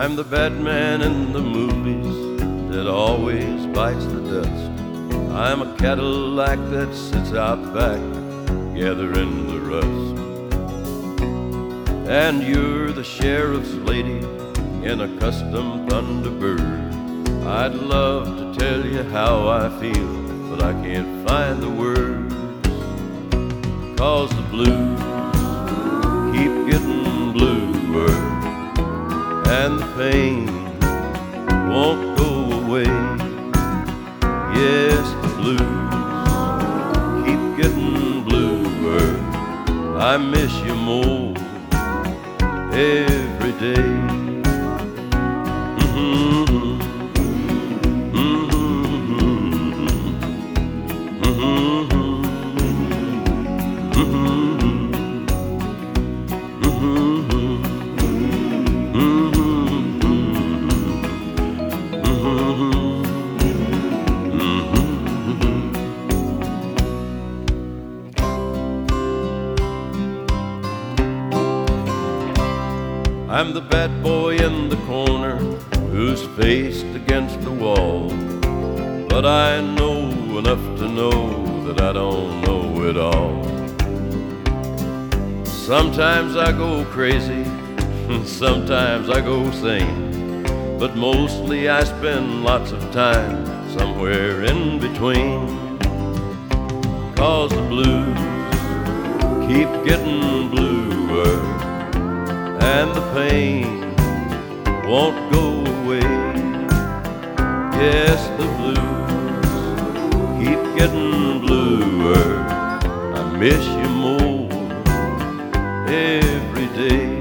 I'm the bad man in the movies that always bites the dust. I'm a Cadillac that sits out back gathering the rust. And you're the sheriff's lady in a custom Thunderbird. I'd love to tell you how I feel, but I can't find the words. 'Cause the blues keep getting bluer, and the pain won't go away. Yes, the blues keep getting bluer. I miss you more every day. I'm the bad boy in the corner who's faced against the wall. But I know enough to know that I don't know it all. Sometimes I go crazy, sometimes I go sane, but mostly I spend lots of time somewhere in between. 'Cause the blues keep getting bluer, and the pain won't go away. Yes, the blues keep getting bluer. I miss you more every day.